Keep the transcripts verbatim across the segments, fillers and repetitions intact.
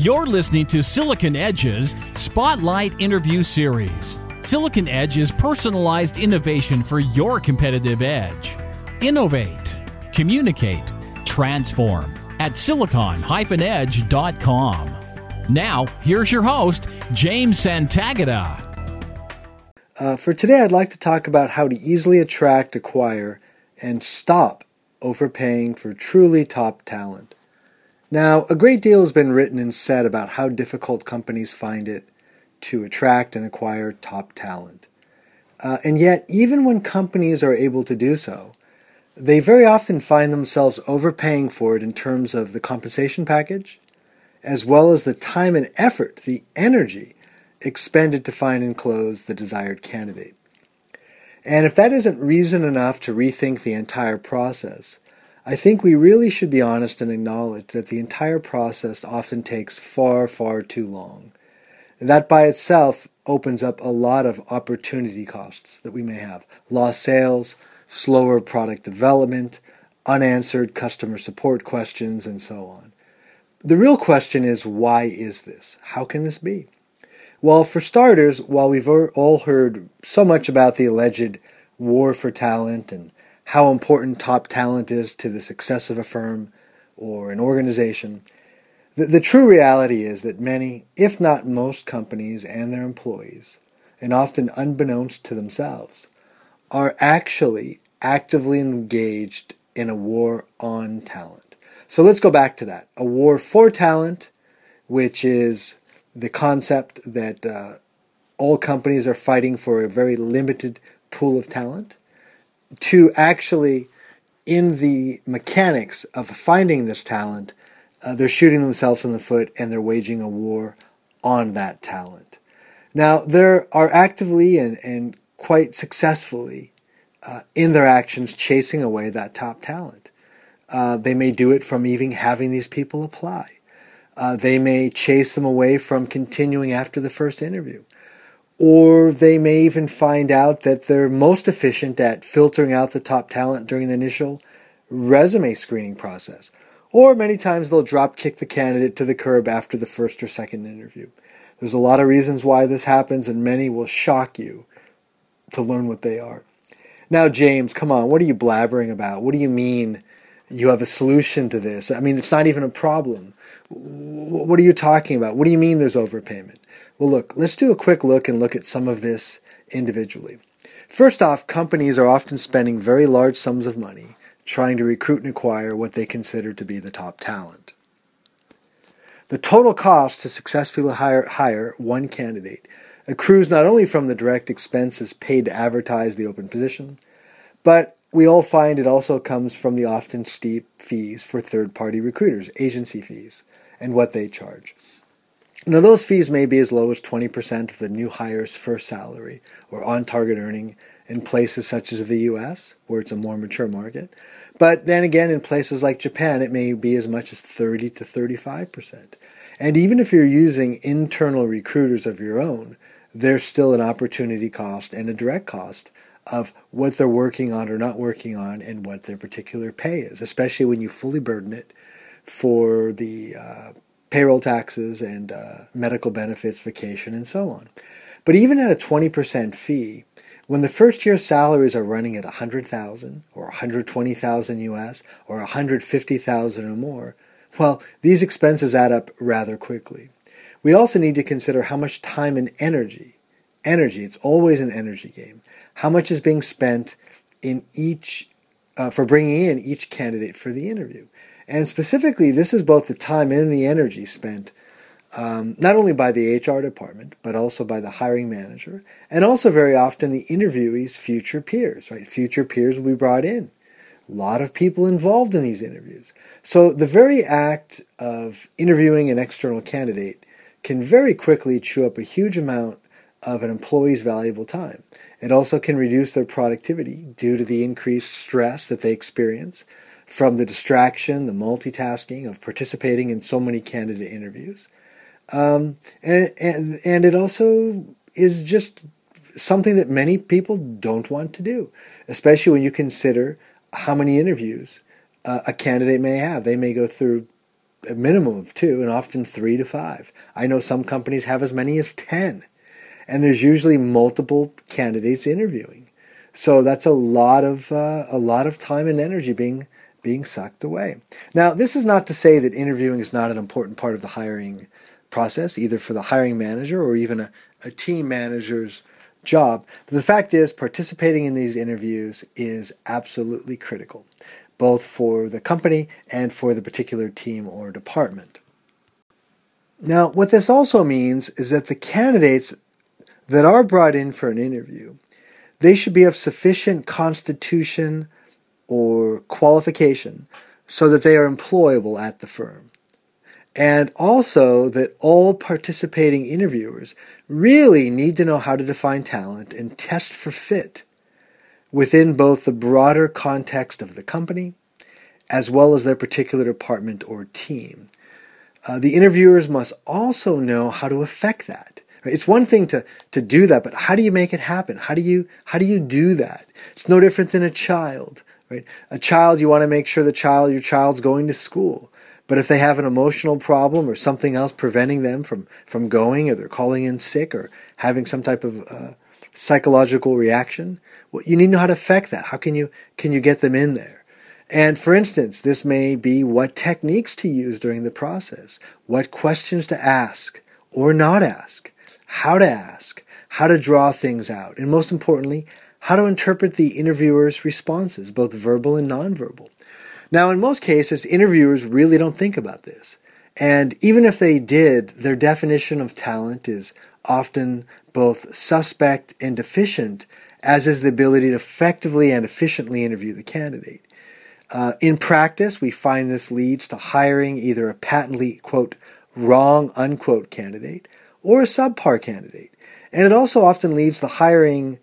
You're listening to Silicon Edge's Spotlight Interview Series. Silicon Edge is personalized innovation for your competitive edge. Innovate, communicate, transform at silicon edge dot com. Now, here's your host, James Santagata. Uh, for today, I'd like to talk about how to easily attract, acquire, and stop overpaying for truly top talent. Now, a great deal has been written and said about how difficult companies find it to attract and acquire top talent. Uh, and yet, even when companies are able to do so, they very often find themselves overpaying for it in terms of the compensation package, as well as the time and effort, the energy expended to find and close the desired candidate. And if that isn't reason enough to rethink the entire process, I think we really should be honest and acknowledge that the entire process often takes far, far too long. And that by itself opens up a lot of opportunity costs that we may have. Lost sales, slower product development, unanswered customer support questions, and so on. The real question is, why is this? How can this be? Well, for starters, while we've all heard so much about the alleged war for talent and how important top talent is to the success of a firm or an organization, the, the true reality is that many, if not most companies and their employees, and often unbeknownst to themselves, are actually actively engaged in a war on talent. So let's go back to that. A war for talent, which is the concept that uh, all companies are fighting for a very limited pool of talent, to actually, in the mechanics of finding this talent, uh, they're shooting themselves in the foot and they're waging a war on that talent. Now, they are actively and, and quite successfully uh, in their actions chasing away that top talent. Uh, they may do it from even having these people apply. Uh, they may chase them away from continuing after the first interview. Or they may even find out that they're most efficient at filtering out the top talent during the initial resume screening process. Or many times they'll drop kick the candidate to the curb after the first or second interview. There's a lot of reasons why this happens, and many will shock you to learn what they are. Now, James, come on, what are you blabbering about? What do you mean you have a solution to this? I mean, it's not even a problem. What are you talking about? What do you mean there's overpayment? Well, look, let's do a quick look and look at some of this individually. First off, companies are often spending very large sums of money trying to recruit and acquire what they consider to be the top talent. The total cost to successfully hire, hire one candidate accrues not only from the direct expenses paid to advertise the open position, but we all find it also comes from the often steep fees for third-party recruiters, agency fees, and what they charge. Now, those fees may be as low as twenty percent of the new hire's first salary or on-target earning in places such as the U S, where it's a more mature market. But then again, in places like Japan, it may be as much as thirty to thirty-five percent. And even if you're using internal recruiters of your own, there's still an opportunity cost and a direct cost of what they're working on or not working on and what their particular pay is, especially when you fully burden it for the uh, payroll taxes and uh, medical benefits, vacation, and so on. But even at a twenty percent fee, when the first year salaries are running at one hundred thousand dollars or one hundred twenty thousand dollars U S or one hundred fifty thousand dollars or more, well, these expenses add up rather quickly. We also need to consider how much time and energy, energy, it's always an energy game, how much is being spent in each, uh, for bringing in each candidate for the interview. And specifically, this is both the time and the energy spent um, not only by the H R department, but also by the hiring manager, and also very often the interviewee's future peers, right? Future peers will be brought in. A lot of people involved in these interviews. So the very act of interviewing an external candidate can very quickly chew up a huge amount of an employee's valuable time. It also can reduce their productivity due to the increased stress that they experience from the distraction, the multitasking of participating in so many candidate interviews. Um, and, and, and it also is just something that many people don't want to do, especially when you consider how many interviews uh, a candidate may have. They may go through a minimum of two, and often three to five. I know some companies have as many as ten, and there's usually multiple candidates interviewing. So that's a lot of uh, a lot of time and energy being being sucked away. Now, this is not to say that interviewing is not an important part of the hiring process, either for the hiring manager or even a, a team manager's job. But the fact is, participating in these interviews is absolutely critical, both for the company and for the particular team or department. Now, what this also means is that the candidates that are brought in for an interview, they should be of sufficient constitution or qualification so that they are employable at the firm. And also that all participating interviewers really need to know how to define talent and test for fit within both the broader context of the company as well as their particular department or team. Uh, the interviewers must also know how to affect that. Right? It's one thing to, to do that, but how do you make it happen? How do you how do you do that? It's no different than a child. Right? A child, you want to make sure the child, your child's going to school. But if they have an emotional problem or something else preventing them from, from going, or they're calling in sick or having some type of uh, psychological reaction, well, you need to know how to affect that. How can you can you get them in there? And for instance, this may be what techniques to use during the process, what questions to ask or not ask, how to ask, how to draw things out, and most importantly, how to interpret the interviewer's responses, both verbal and nonverbal. Now, in most cases, interviewers really don't think about this. And even if they did, their definition of talent is often both suspect and deficient, as is the ability to effectively and efficiently interview the candidate. Uh, in practice, we find this leads to hiring either a patently, quote, wrong, unquote candidate or a subpar candidate. And it also often leads to hiring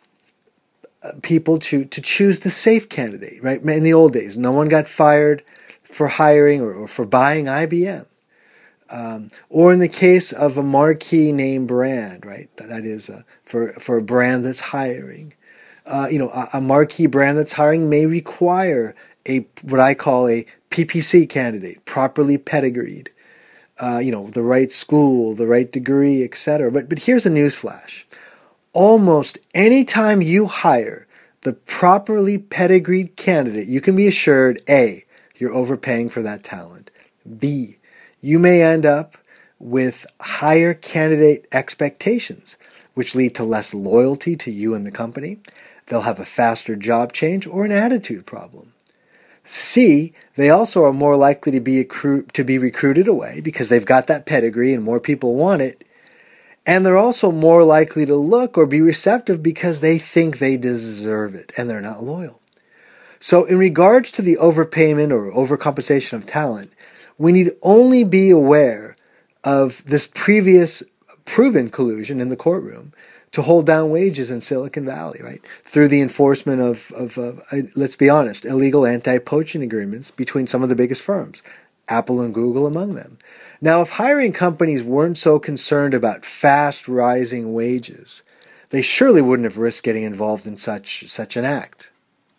people to, to choose the safe candidate, right? In the old days, no one got fired for hiring or, or for buying I B M. Um, or in the case of a marquee name brand, right? That is uh, for, for a brand that's hiring. Uh, you know, a, a marquee brand that's hiring may require a what I call a P P C candidate, properly pedigreed. Uh, you know, the right school, the right degree, et cetera. But but here's a newsflash. Almost any time you hire the properly pedigreed candidate, you can be assured, A, you're overpaying for that talent. B, you may end up with higher candidate expectations, which lead to less loyalty to you and the company. They'll have a faster job change or an attitude problem. C, they also are more likely to be accru- to be recruited away because they've got that pedigree and more people want it. And they're also more likely to look or be receptive because they think they deserve it and they're not loyal. So in regards to the overpayment or overcompensation of talent, we need only be aware of this previous proven collusion in the courtroom to hold down wages in Silicon Valley, right? Through the enforcement of, of, of uh, let's be honest, illegal anti-poaching agreements between some of the biggest firms, Apple and Google among them. Now, if hiring companies weren't so concerned about fast rising wages, they surely wouldn't have risked getting involved in such such an act.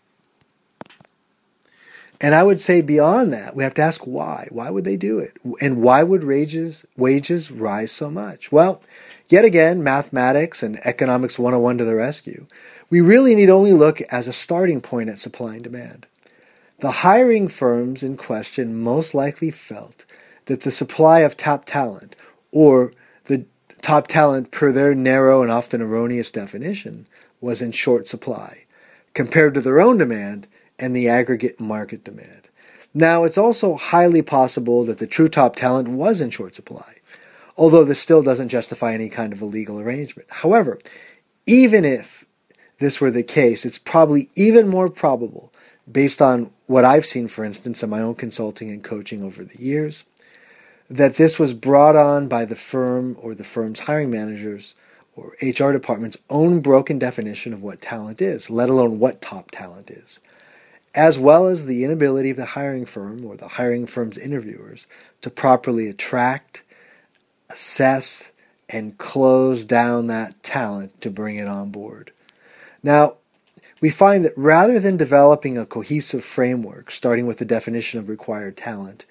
And I would say beyond that, we have to ask why. Why would they do it? And why would wages wages rise so much? Well, yet again, mathematics and economics one oh one to the rescue. We really need only look as a starting point at supply and demand. The hiring firms in question most likely felt that the supply of top talent, or the top talent per their narrow and often erroneous definition, was in short supply, compared to their own demand and the aggregate market demand. Now, it's also highly possible that the true top talent was in short supply, although this still doesn't justify any kind of a legal arrangement. However, even if this were the case, it's probably even more probable, based on what I've seen, for instance, in my own consulting and coaching over the years, that this was brought on by the firm or the firm's hiring managers or H R department's own broken definition of what talent is, let alone what top talent is, as well as the inability of the hiring firm or the hiring firm's interviewers to properly attract, assess, and close down that talent to bring it on board. Now, we find that rather than developing a cohesive framework, starting with the definition of required talent,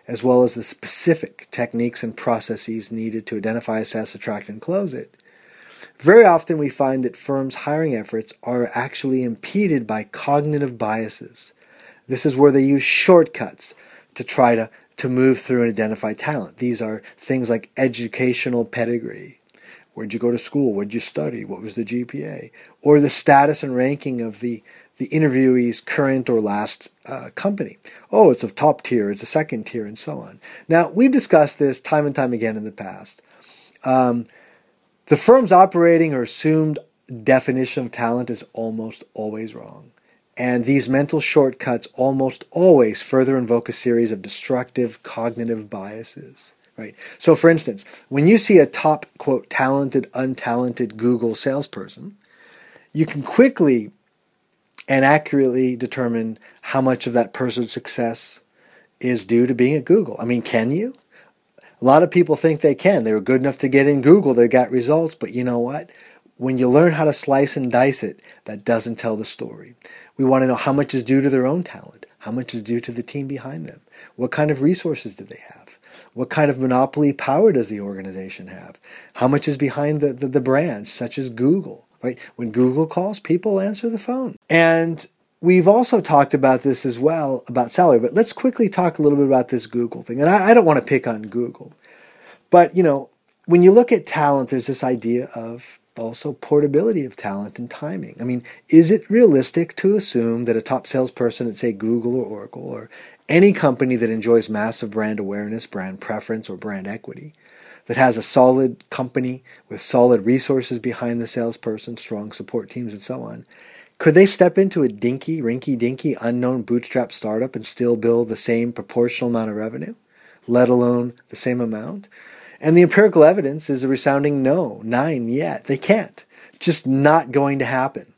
as well as the specific techniques and processes needed to identify, assess, attract, and close it, very often we find that firms' hiring efforts are actually impeded by cognitive biases. This is where they use shortcuts to try to, to move through and identify talent. These are things like educational pedigree. Where'd you go to school? What'd you study? What was the G P A? Or the status and ranking of the, the interviewee's current or last uh, company. Oh, it's a top tier, it's a second tier, and so on. Now, we've discussed this time and time again in the past. Um, The firm's operating or assumed definition of talent is almost always wrong. And these mental shortcuts almost always further invoke a series of destructive cognitive biases. Right? So for instance, when you see a top, quote, talented, untalented Google salesperson, you can quickly and accurately determine how much of that person's success is due to being at Google. I mean, can you? A lot of people think they can. They were good enough to get in Google. They got results. But you know what? When you learn how to slice and dice it, that doesn't tell the story. We want to know how much is due to their own talent. How much is due to the team behind them? What kind of resources do they have? What kind of monopoly power does the organization have? How much is behind the, the, the brands, such as Google? Right? When Google calls, people answer the phone. And we've also talked about this as well, about salary, but let's quickly talk a little bit about this Google thing. And I, I don't want to pick on Google, but you know, when you look at talent, there's this idea of also portability of talent and timing. I mean, is it realistic to assume that a top salesperson at, say, Google or Oracle or any company that enjoys massive brand awareness, brand preference, or brand equity, that has a solid company with solid resources behind the salesperson, strong support teams, and so on, could they step into a dinky, rinky-dinky, unknown bootstrap startup and still build the same proportional amount of revenue, let alone the same amount? And the empirical evidence is a resounding no, nine yet. They can't. Just not going to happen.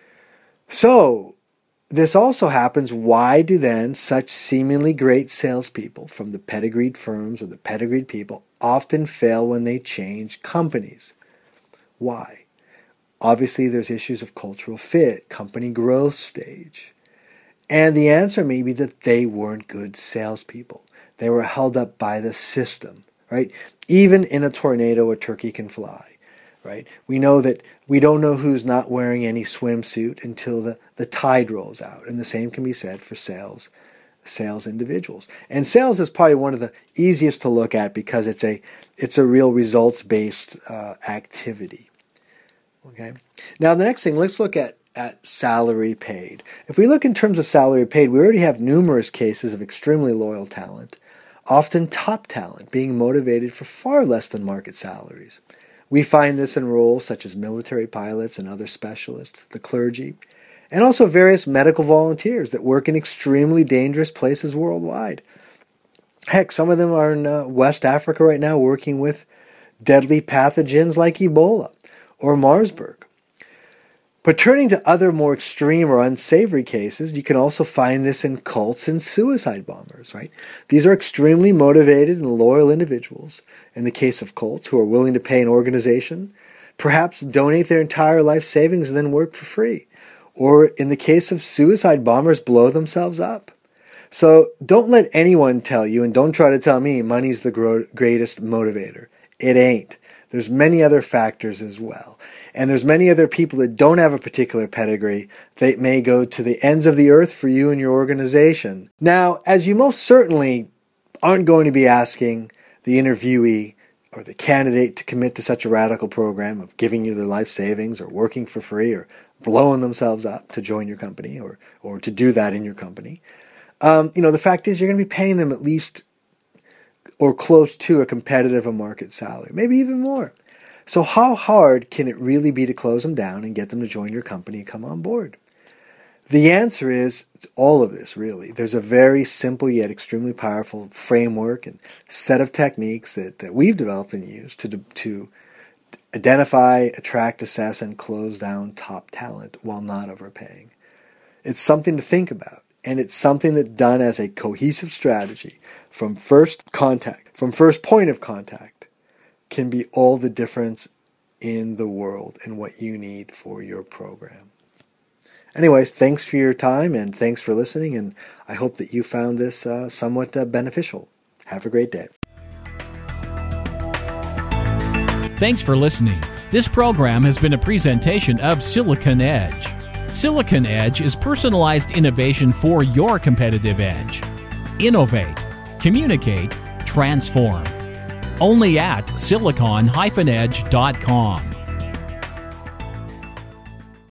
So, this also happens. Why do then such seemingly great salespeople from the pedigreed firms or the pedigreed people often fail when they change companies? Why? Obviously, there's issues of cultural fit, company growth stage. And the answer may be that they weren't good salespeople. They were held up by the system, right? Even in a tornado, a turkey can fly, right? We know that we don't know who's not wearing any swimsuit until the, the tide rolls out. And the same can be said for sales, sales individuals. And sales is probably one of the easiest to look at because it's a, it's a real results-based uh, activity. Okay. Now, the next thing, let's look at, at salary paid. If we look in terms of salary paid, we already have numerous cases of extremely loyal talent, often top talent, being motivated for far less than market salaries. We find this in roles such as military pilots and other specialists, the clergy, and also various medical volunteers that work in extremely dangerous places worldwide. Heck, some of them are in uh, West Africa right now working with deadly pathogens like Ebola or Marsburg. But turning to other more extreme or unsavory cases, you can also find this in cults and suicide bombers, right? These are extremely motivated and loyal individuals, in the case of cults, who are willing to pay an organization, perhaps donate their entire life savings and then work for free. Or in the case of suicide bombers, blow themselves up. So don't let anyone tell you, and don't try to tell me, money's the gro- greatest motivator. It ain't. There's many other factors as well. And there's many other people that don't have a particular pedigree that may go to the ends of the earth for you and your organization. Now, as you most certainly aren't going to be asking the interviewee or the candidate to commit to such a radical program of giving you their life savings or working for free or blowing themselves up to join your company or, or to do that in your company. Um, you know, the fact is you're going to be paying them at least or close to a competitive market salary, maybe even more. So how hard can it really be to close them down and get them to join your company and come on board? The answer is all of this, really. There's a very simple yet extremely powerful framework and set of techniques that, that we've developed and used to, to identify, attract, assess, and close down top talent while not overpaying. It's something to think about, and it's something that's done as a cohesive strategy from first contact, from first point of contact, can be all the difference in the world and what you need for your program. Anyways, thanks for your time and thanks for listening, and I hope that you found this uh, somewhat uh, beneficial. Have a great day. Thanks for listening. This program has been a presentation of Silicon Edge. Silicon Edge is personalized innovation for your competitive edge. Innovate, communicate, transform. Only at silicon dash edge dot com.